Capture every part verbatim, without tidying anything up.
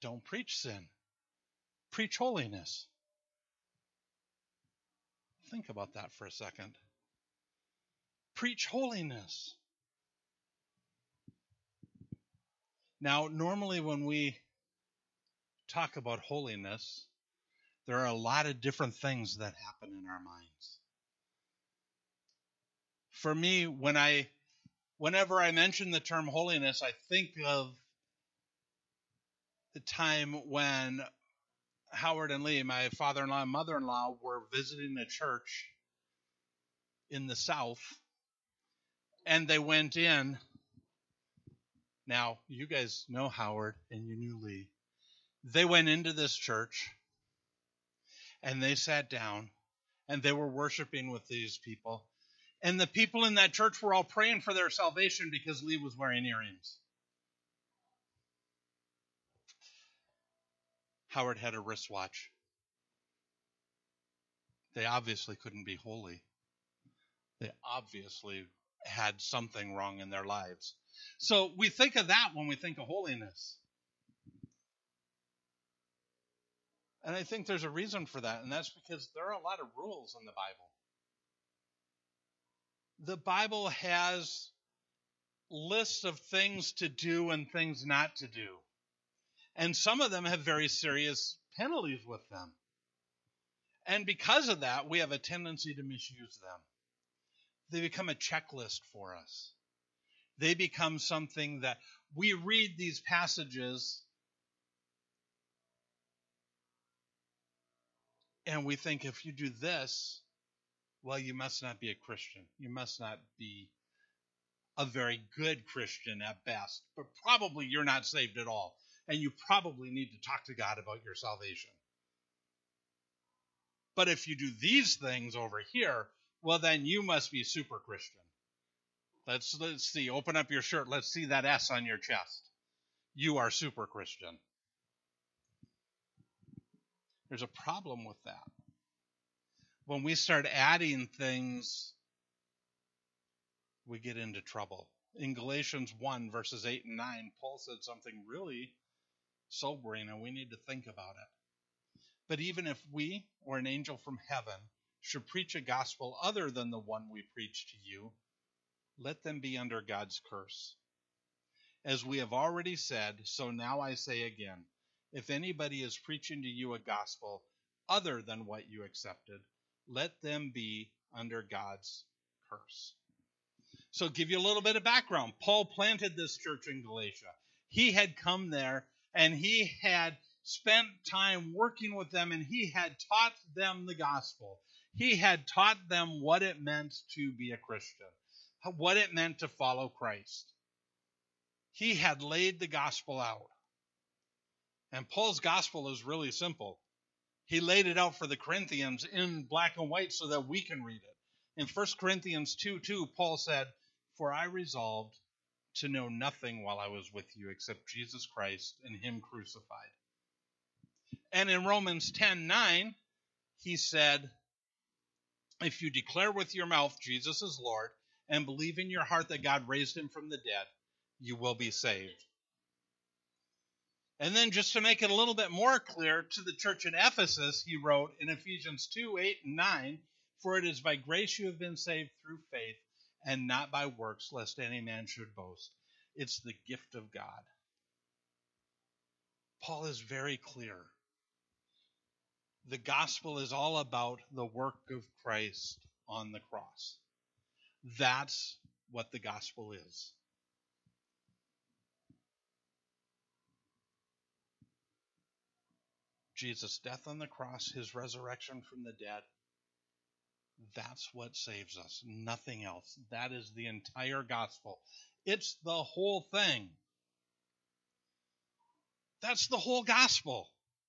Don't preach sin. Preach holiness. Think about that for a second. Preach holiness. Now, normally when we talk about holiness, there are a lot of different things that happen in our minds. For me, when I, whenever I mention the term holiness, I think of the time when Howard and Lee, my father-in-law and mother-in-law, were visiting a church in the South, and they went in. Now, you guys know Howard, and you knew Lee. They went into this church, and they sat down, and they were worshiping with these people. And the people in that church were all praying for their salvation because Lee was wearing earrings. Howard had a wristwatch. They obviously couldn't be holy. They obviously had something wrong in their lives. So we think of that when we think of holiness. And I think there's a reason for that, and that's because there are a lot of rules in the Bible. The Bible has lists of things to do and things not to do. And some of them have very serious penalties with them. And because of that, we have a tendency to misuse them. They become a checklist for us. They become something that we read these passages and we think, if you do this, well, you must not be a Christian. You must not be a very good Christian at best. But probably you're not saved at all. And you probably need to talk to God about your salvation. But if you do these things over here, well, then you must be super Christian. Let's, let's see. Open up your shirt. Let's see that S on your chest. You are super Christian. There's a problem with that. When we start adding things, we get into trouble. In Galatians one, verses eight and nine, Paul said something really sobering, and we need to think about it. But even if we or an angel from heaven should preach a gospel other than the one we preach to you, let them be under God's curse. As we have already said, so now I say again, if anybody is preaching to you a gospel other than what you accepted, let them be under God's curse. So give you a little bit of background. Paul planted this church in Galatia. He had come there and he had spent time working with them, and he had taught them the gospel. He had taught them what it meant to be a Christian, what it meant to follow Christ. He had laid the gospel out. And Paul's gospel is really simple. He laid it out for the Corinthians in black and white so that we can read it. In First Corinthians two two, Paul said, "For I resolved to know nothing while I was with you except Jesus Christ and him crucified." And in Romans ten nine, he said, "If you declare with your mouth Jesus is Lord and believe in your heart that God raised him from the dead, you will be saved." And then just to make it a little bit more clear to the church in Ephesus, he wrote in Ephesians two eight and nine, "For it is by grace you have been saved through faith, and not by works, lest any man should boast." It's the gift of God. Paul is very clear. The gospel is all about the work of Christ on the cross. That's what the gospel is. Jesus' death on the cross, his resurrection from the dead, that's what saves us, nothing else. That is the entire gospel. It's the whole thing. That's the whole gospel.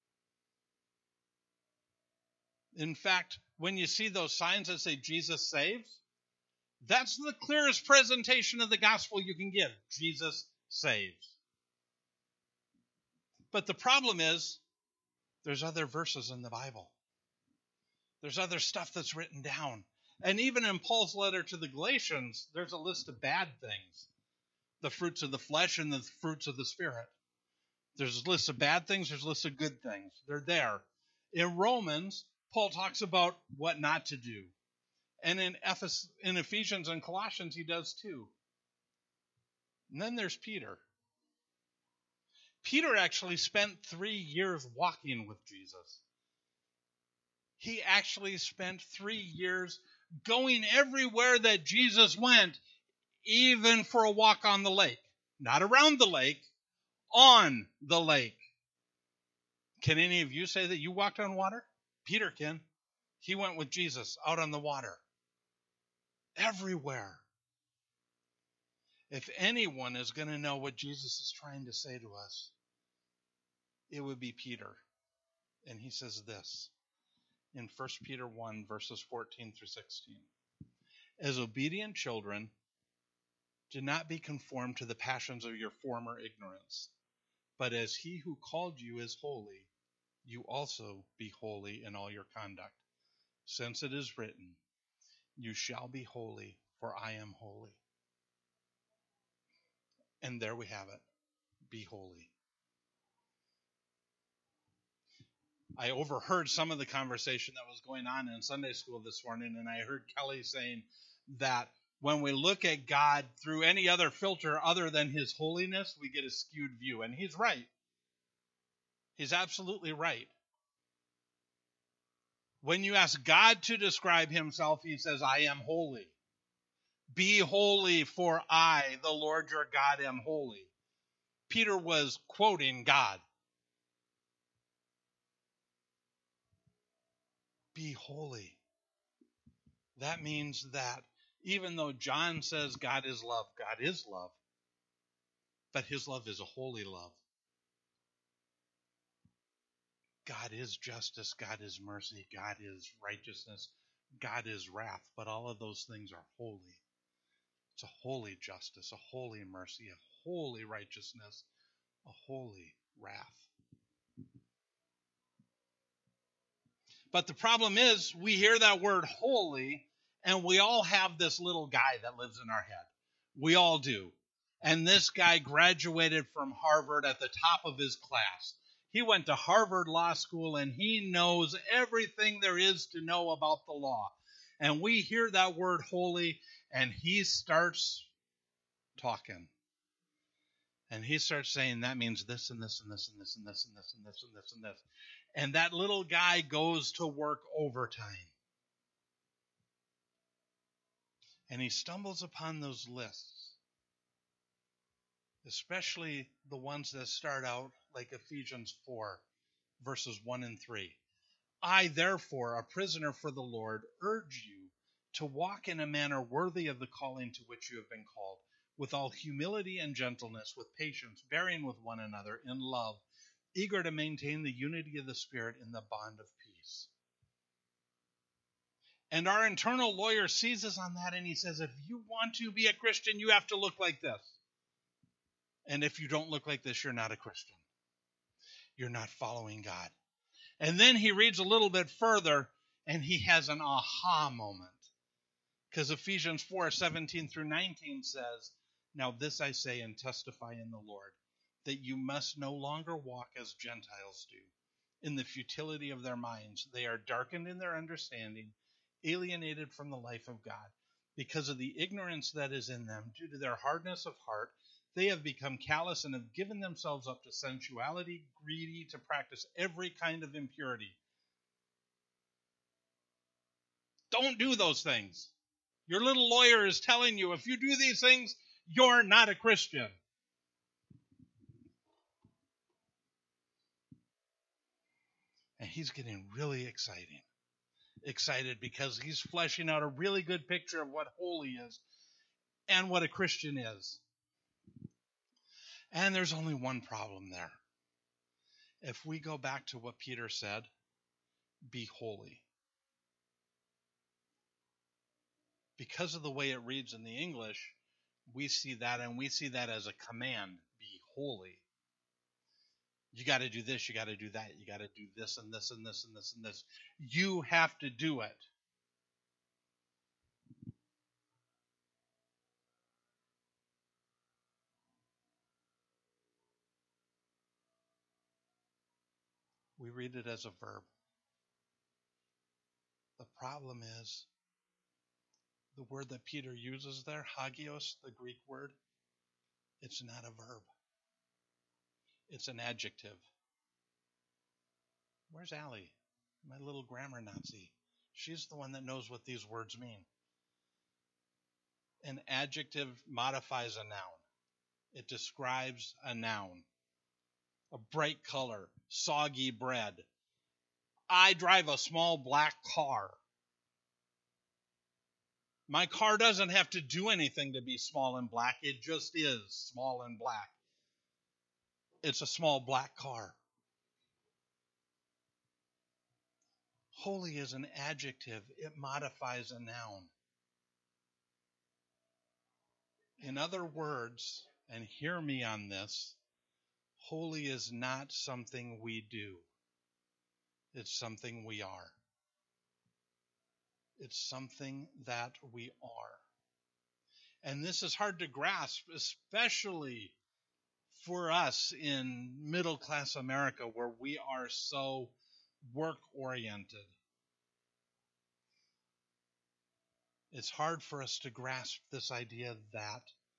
In fact, when you see those signs that say Jesus saves, that's the clearest presentation of the gospel you can give. Jesus saves. But the problem is, there's other verses in the Bible. There's other stuff that's written down. And even in Paul's letter to the Galatians, there's a list of bad things. The fruits of the flesh and the fruits of the Spirit. There's lists of bad things, there's lists of good things. They're there. In Romans, Paul talks about what not to do. And in, Ephes- in Ephesians and Colossians, he does too. And then there's Peter. Peter actually spent three years walking with Jesus. He actually spent three years going everywhere that Jesus went, even for a walk on the lake. Not around the lake, on the lake. Can any of you say that you walked on water? Peter can. He went with Jesus out on the water. Everywhere. If anyone is going to know what Jesus is trying to say to us, it would be Peter. And he says this in First Peter one, verses fourteen through sixteen. As obedient children, do not be conformed to the passions of your former ignorance, but as he who called you is holy, you also be holy in all your conduct. Since it is written, you shall be holy, for I am holy. And there we have it. Be holy. I overheard some of the conversation that was going on in Sunday school this morning, and I heard Kelly saying that when we look at God through any other filter other than his holiness, we get a skewed view. And he's right. He's absolutely right. When you ask God to describe himself, he says, I am holy. Be holy, for I, the Lord your God, am holy. Peter was quoting God. Be holy. That means that even though John says God is love, God is love. But his love is a holy love. God is justice, God is mercy, God is righteousness, God is wrath, but all of those things are holy. It's a holy justice, a holy mercy, a holy righteousness, a holy wrath. But the problem is, we hear that word holy, and we all have this little guy that lives in our head. We all do. And this guy graduated from Harvard at the top of his class. He went to Harvard Law School, and he knows everything there is to know about the law. And we hear that word holy, and he starts talking. And he starts saying that means this and this and this and this and this and this and this and this and this. And that little guy goes to work overtime. And he stumbles upon those lists, especially the ones that start out like Ephesians four, verses one and three. I, therefore, a prisoner for the Lord, urge you to walk in a manner worthy of the calling to which you have been called, with all humility and gentleness, with patience, bearing with one another in love, eager to maintain the unity of the Spirit in the bond of peace. And our internal lawyer sees us on that, and he says, if you want to be a Christian, you have to look like this. And if you don't look like this, you're not a Christian. You're not following God. And then he reads a little bit further, and he has an aha moment. Because Ephesians four, seventeen through nineteen says, now this I say and testify in the Lord, that you must no longer walk as Gentiles do, in the futility of their minds. They are darkened in their understanding, alienated from the life of God. Because of the ignorance that is in them, due to their hardness of heart, they have become callous and have given themselves up to sensuality, greedy to practice every kind of impurity. Don't do those things. Your little lawyer is telling you, if you do these things, you're not a Christian. And he's getting really exciting. Excited because he's fleshing out a really good picture of what holy is and what a Christian is. And there's only one problem there. If we go back to what Peter said, be holy. Because of the way it reads in the English, we see that, and we see that as a command, be holy. You got to do this, you got to do that, you got to do this and this and this and this and this. You have to do it. We read it as a verb. The problem is the word that Peter uses there, hagios, the Greek word, it's not a verb. It's an adjective. Where's Allie, my little grammar Nazi? She's the one that knows what these words mean. An adjective modifies a noun. It describes a noun. A bright color, soggy bread. I drive a small black car. My car doesn't have to do anything to be small and black. It just is small and black. It's a small black car. Holy is an adjective. It modifies a noun. In other words, and hear me on this, holy is not something we do. It's something we are. It's something that we are. And this is hard to grasp, especially for us in middle-class America where we are so work-oriented. It's hard for us to grasp this idea that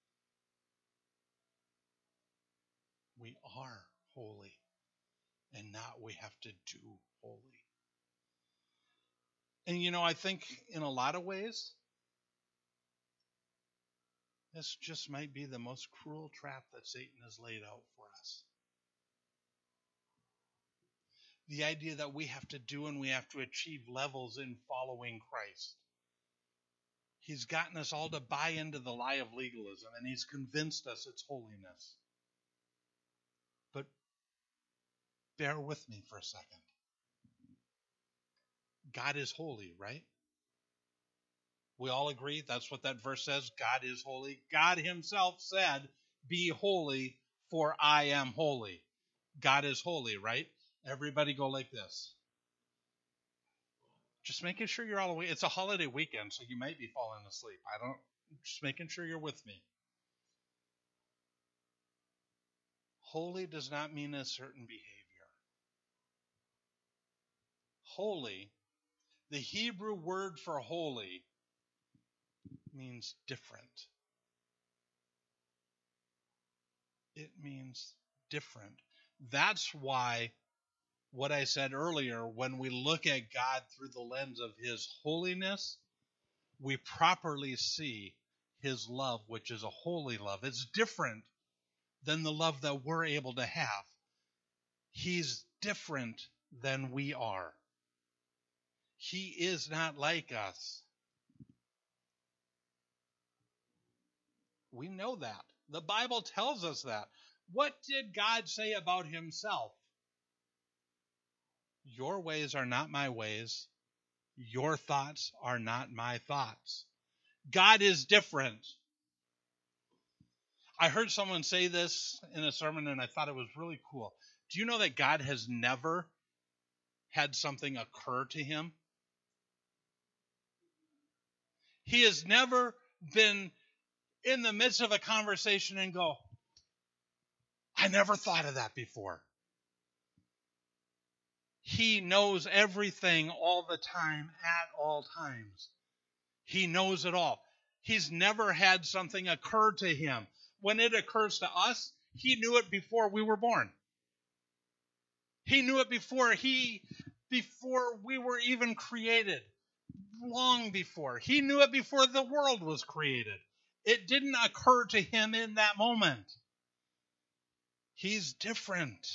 we are holy and not we have to do holy. And you know, I think in a lot of ways, this just might be the most cruel trap that Satan has laid out for us. The idea that we have to do and we have to achieve levels in following Christ. He's gotten us all to buy into the lie of legalism, and he's convinced us it's holiness. But bear with me for a second. God is holy, right? We all agree that's what that verse says. God is holy. God himself said, be holy, for I am holy. God is holy, right? Everybody go like this. Just making sure you're all awake. It's a holiday weekend, so you might be falling asleep. I don't, just making sure you're with me. Holy does not mean a certain behavior. Holy, the Hebrew word for holy, means different. It means different. That's why what I said earlier, when we look at God through the lens of his holiness, we properly see his love, which is a holy love. It's different than the love that we're able to have. He's different than we are. He is not like us. We know that. The Bible tells us that. What did God say about himself? Your ways are not my ways. Your thoughts are not my thoughts. God is different. I heard someone say this in a sermon, and I thought it was really cool. Do you know that God has never had something occur to him? He has never been in the midst of a conversation and go, I never thought of that before. He knows everything all the time, at all times. He knows it all. He's never had something occur to him. When it occurs to us, he knew it before we were born. He knew it before he, before we were even created. Long before. He knew it before the world was created. It didn't occur to him in that moment. He's different.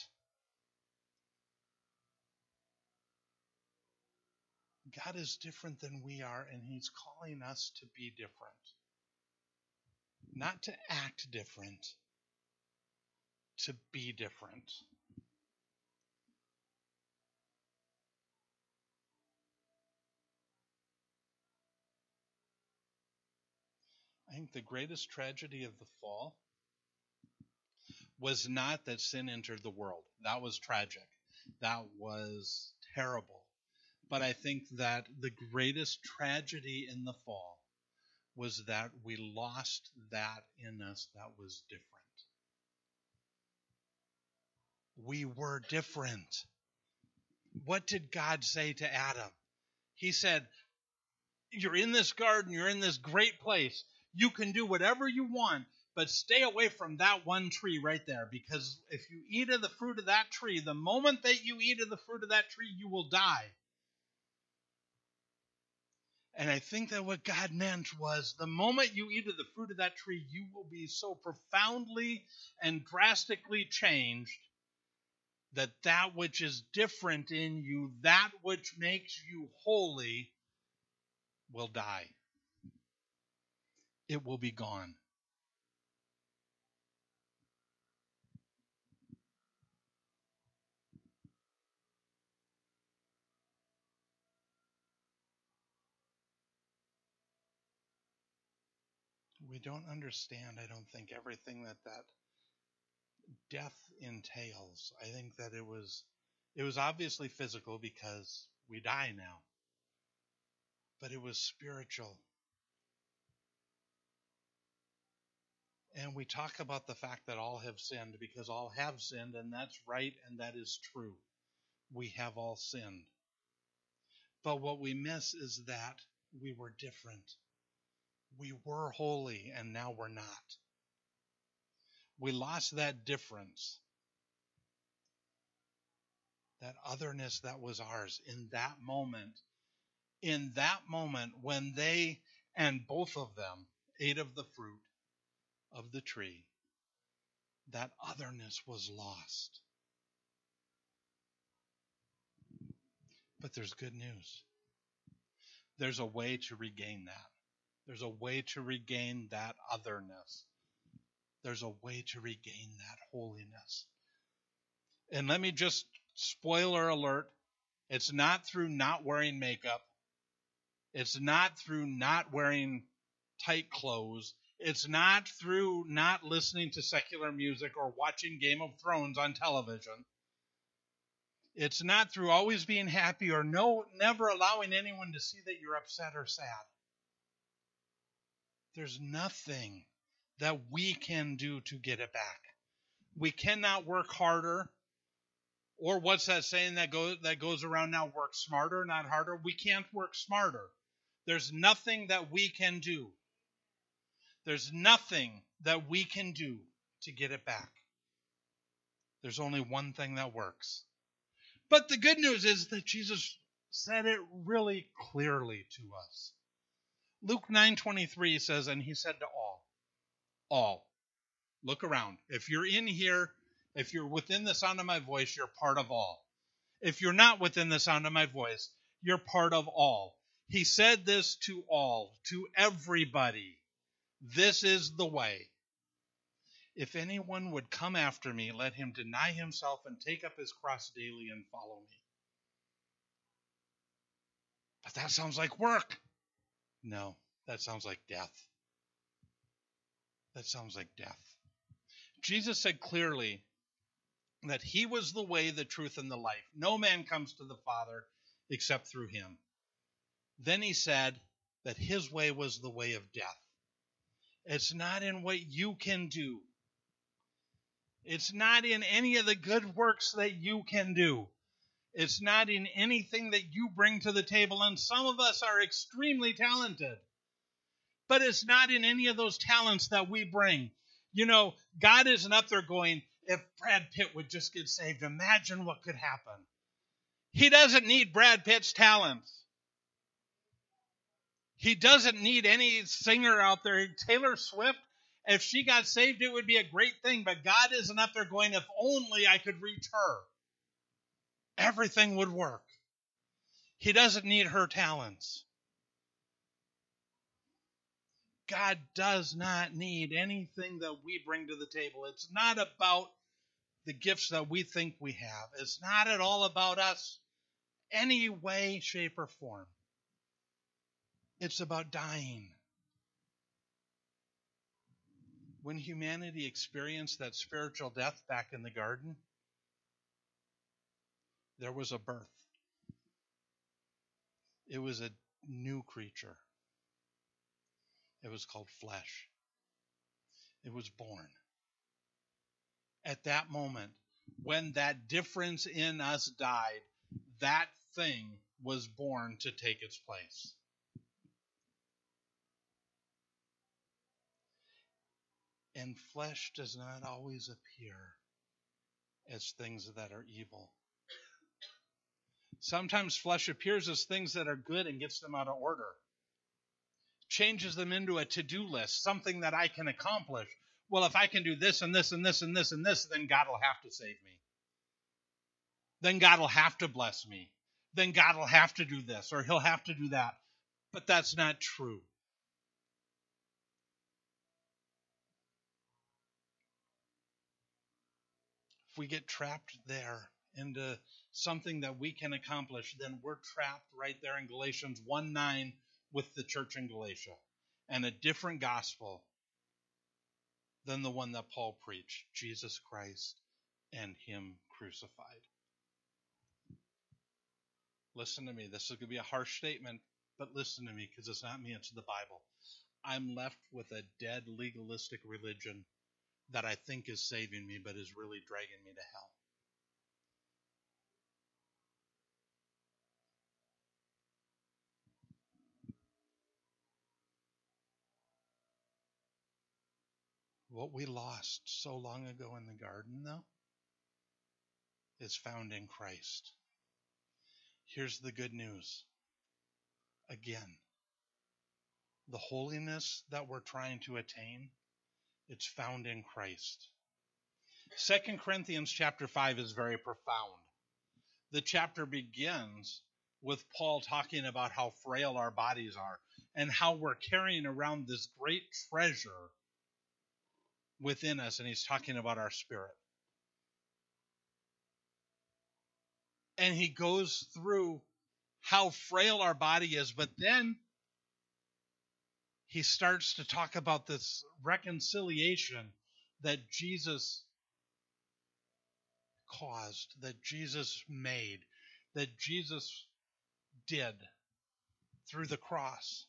God is different than we are, and he's calling us to be different. Not to act different, to be different. I think the greatest tragedy of the fall was not that sin entered the world. That was tragic. That was terrible. But I think that the greatest tragedy in the fall was that we lost that in us that was different. We were different. What did God say to Adam? He said, you're in this garden, you're in this great place. You can do whatever you want, but stay away from that one tree right there, because if you eat of the fruit of that tree, the moment that you eat of the fruit of that tree, you will die. And I think that what God meant was the moment you eat of the fruit of that tree, you will be so profoundly and drastically changed that that which is different in you, that which makes you holy, will die. It will be gone. We don't understand, I don't think, everything that that death entails. I think that it was it was obviously physical because we die now. But it was spiritual. And we talk about the fact that all have sinned because all have sinned, and that's right and that is true. We have all sinned. But what we miss is that we were different. We were holy, and now we're not. We lost that difference, that otherness that was ours in that moment. In that moment when they, and both of them, ate of the fruit of the tree, that otherness was lost. But there's good news. There's a way to regain that. There's a way to regain that otherness. There's a way to regain that holiness. And let me just, spoiler alert, it's not through not wearing makeup. It's not through not wearing tight clothes. It's not through not listening to secular music or watching Game of Thrones on television. It's not through always being happy or no, never allowing anyone to see that you're upset or sad. There's nothing that we can do to get it back. We cannot work harder. Or what's that saying that goes, that goes around now? Work smarter, not harder. We can't work smarter. There's nothing that we can do. There's nothing that we can do to get it back. There's only one thing that works. But the good news is that Jesus said it really clearly to us. Luke nine twenty-three says, and he said to all, all, look around. If you're in here, if you're within the sound of my voice, you're part of all. If you're not within the sound of my voice, you're part of all. He said this to all, to everybody. This is the way. If anyone would come after me, let him deny himself and take up his cross daily and follow me. But that sounds like work. No, that sounds like death. That sounds like death. Jesus said clearly that he was the way, the truth, and the life. No man comes to the Father except through him. Then he said that his way was the way of death. It's not in what you can do. It's not in any of the good works that you can do. It's not in anything that you bring to the table. And some of us are extremely talented. But it's not in any of those talents that we bring. You know, God isn't up there going, if Brad Pitt would just get saved, imagine what could happen. He doesn't need Brad Pitt's talents. He doesn't need any singer out there. Taylor Swift, if she got saved, it would be a great thing. But God isn't up there going, if only I could reach her, everything would work. He doesn't need her talents. God does not need anything that we bring to the table. It's not about the gifts that we think we have. It's not at all about us, any way, shape, or form. It's about dying. When humanity experienced that spiritual death back in the garden, there was a birth. It was a new creature. It was called flesh. It was born. At that moment, when that difference in us died, that thing was born to take its place. And flesh does not always appear as things that are evil. Sometimes flesh appears as things that are good and gets them out of order. Changes them into a to-do list, something that I can accomplish. Well, if I can do this and this and this and this and this, then God will have to save me. Then God will have to bless me. Then God will have to do this, or he'll have to do that. But that's not true. If we get trapped there into something that we can accomplish, then we're trapped right there in Galatians one nine with the church in Galatia, and a different gospel than the one that Paul preached, Jesus Christ and him crucified. Listen to me. This is going to be a harsh statement, but listen to me, because it's not me, it's the Bible. I'm left with a dead legalistic religion that I think is saving me, but is really dragging me to hell. What we lost so long ago in the garden, though, is found in Christ. Here's the good news. Again, the holiness that we're trying to attain, it's found in Christ. Second Corinthians chapter five is very profound. The chapter begins with Paul talking about how frail our bodies are and how we're carrying around this great treasure within us, and he's talking about our spirit. And he goes through how frail our body is, but then he starts to talk about this reconciliation that Jesus caused, that Jesus made, that Jesus did through the cross.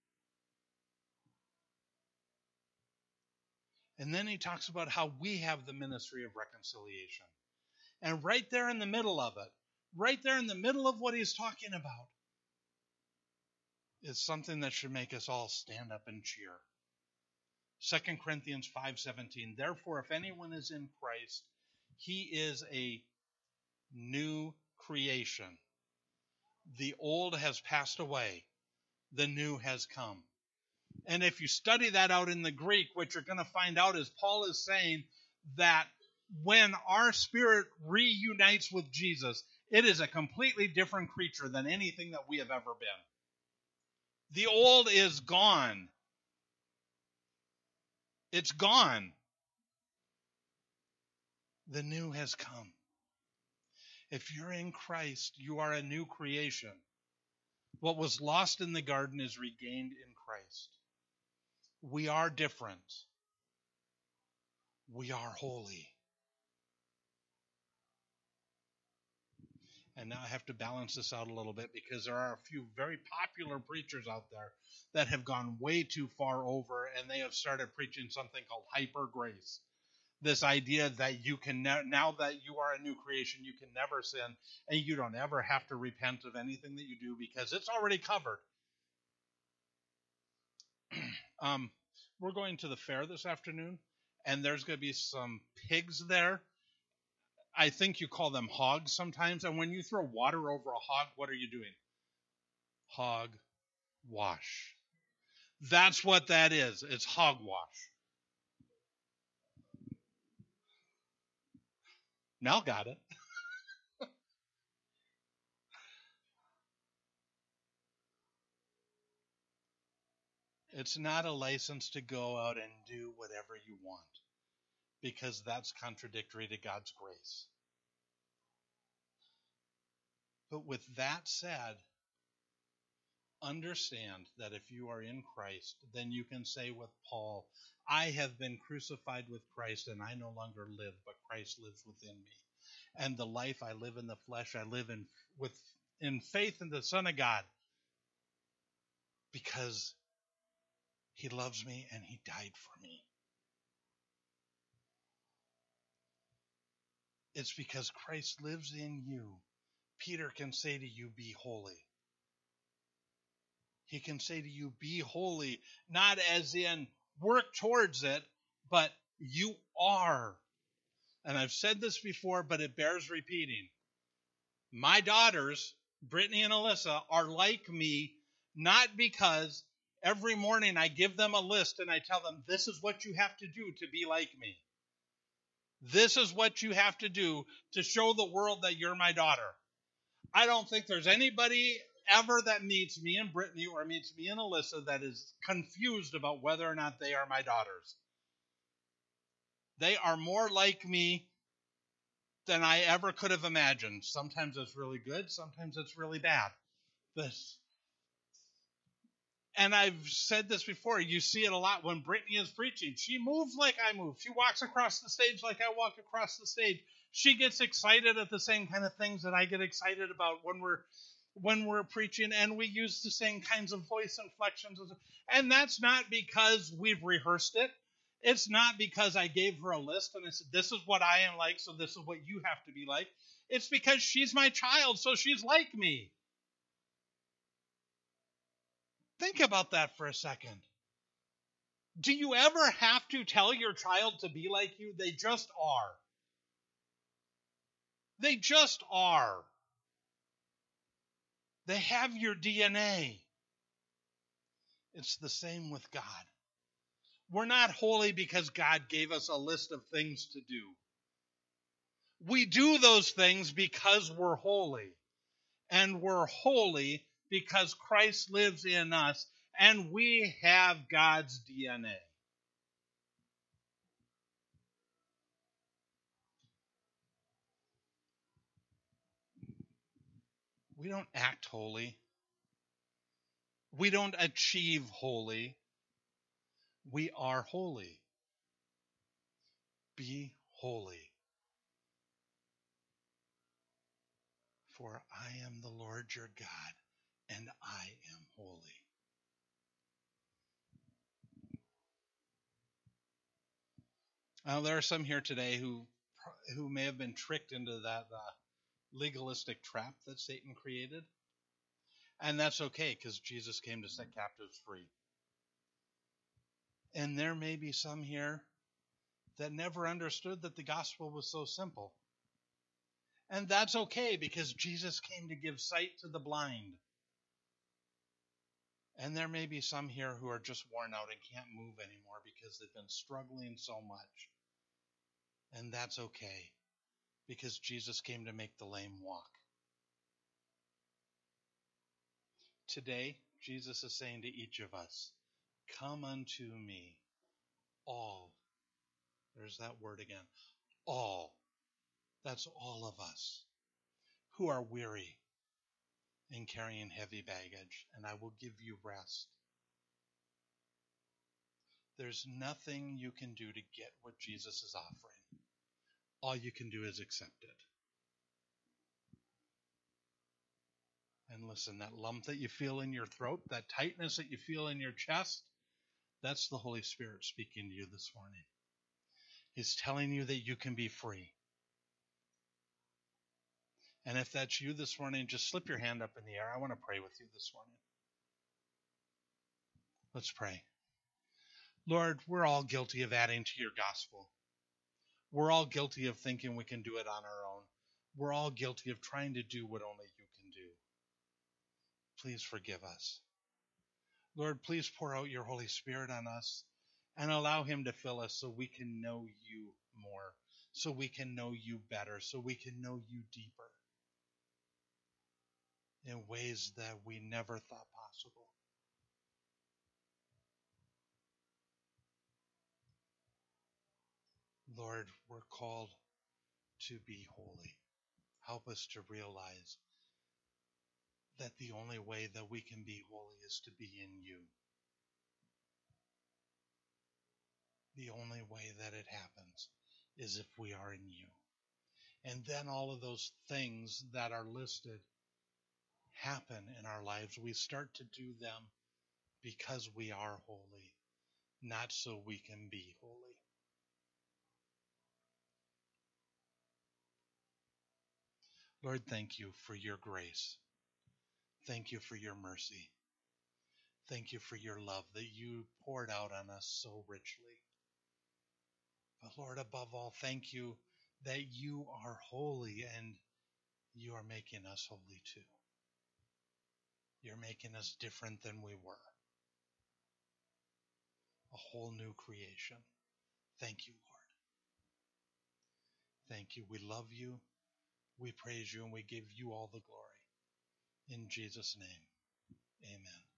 And then he talks about how we have the ministry of reconciliation. And right there in the middle of it, right there in the middle of what he's talking about, is something that should make us all stand up and cheer. Second Corinthians five seventeen. Therefore, if anyone is in Christ, he is a new creation. The old has passed away. The new has come. And if you study that out in the Greek, what you're going to find out is Paul is saying that when our spirit reunites with Jesus, it is a completely different creature than anything that we have ever been. The old is gone. It's gone. The new has come. If you're in Christ, you are a new creation. What was lost in the garden is regained in Christ. We are different. We are holy. And now I have to balance this out a little bit, because there are a few very popular preachers out there that have gone way too far over, and they have started preaching something called hyper grace. This idea that you can, ne- now that you are a new creation, you can never sin, and you don't ever have to repent of anything that you do because it's already covered. um, we're going to the fair this afternoon, and there's going to be some pigs there. I think you call them hogs sometimes. And when you throw water over a hog, what are you doing? Hog wash. That's what that is. It's hogwash. Mel got it. It's not a license to go out and do whatever you want, because that's contradictory to God's grace. But with that said, understand that if you are in Christ, then you can say with Paul, I have been crucified with Christ, and I no longer live, but Christ lives within me. And the life I live in the flesh, I live in with in faith in the Son of God, because he loves me and he died for me. It's because Christ lives in you. Peter can say to you, be holy. He can say to you, be holy, not as in work towards it, but you are. And I've said this before, but it bears repeating. My daughters, Brittany and Alyssa, are like me, not because every morning I give them a list and I tell them, this is what you have to do to be like me. This is what you have to do to show the world that you're my daughter. I don't think there's anybody ever that meets me and Brittany or meets me and Alyssa that is confused about whether or not they are my daughters. They are more like me than I ever could have imagined. Sometimes it's really good, sometimes it's really bad. This, and I've said this before, you see it a lot when Brittany is preaching. She moves like I move. She walks across the stage like I walk across the stage. She gets excited at the same kind of things that I get excited about when we're when we're preaching, and we use the same kinds of voice inflections. And that's not because we've rehearsed it. It's not because I gave her a list and I said, this is what I am like, so this is what you have to be like. It's because she's my child, so she's like me. Think about that for a second. Do you ever have to tell your child to be like you? They just are. They just are. They have your D N A. It's the same with God. We're not holy because God gave us a list of things to do. We do those things because we're holy. And we're holy because Christ lives in us and we have God's D N A. We don't act holy. We don't achieve holy. We are holy. Be holy. For I am the Lord your God, and I am holy. Now, there are some here today who who may have been tricked into that uh, legalistic trap that Satan created. And that's okay, because Jesus came to set captives free. And there may be some here that never understood that the gospel was so simple. And that's okay, because Jesus came to give sight to the blind. And there may be some here who are just worn out and can't move anymore because they've been struggling so much. And that's okay, because Jesus came to make the lame walk. Today, Jesus is saying to each of us, come unto me, all. There's that word again. All. That's all of us who are weary and carrying heavy baggage, and I will give you rest. There's nothing you can do to get what Jesus is offering. All you can do is accept it. And listen, that lump that you feel in your throat, that tightness that you feel in your chest, that's the Holy Spirit speaking to you this morning. He's telling you that you can be free. And if that's you this morning, just slip your hand up in the air. I want to pray with you this morning. Let's pray. Lord, we're all guilty of adding to your gospel. We're all guilty of thinking we can do it on our own. We're all guilty of trying to do what only you can do. Please forgive us. Lord, please pour out your Holy Spirit on us and allow him to fill us so we can know you more, so we can know you better, so we can know you deeper in ways that we never thought possible. Lord, we're called to be holy. Help us to realize that the only way that we can be holy is to be in you. The only way that it happens is if we are in you. And then all of those things that are listed happen in our lives. We start to do them because we are holy, not so we can be holy. Lord, thank you for your grace. Thank you for your mercy. Thank you for your love that you poured out on us so richly. But Lord, above all, thank you that you are holy and you are making us holy too. You're making us different than we were. A whole new creation. Thank you, Lord. Thank you. We love you. We praise you and we give you all the glory. In Jesus' name, amen.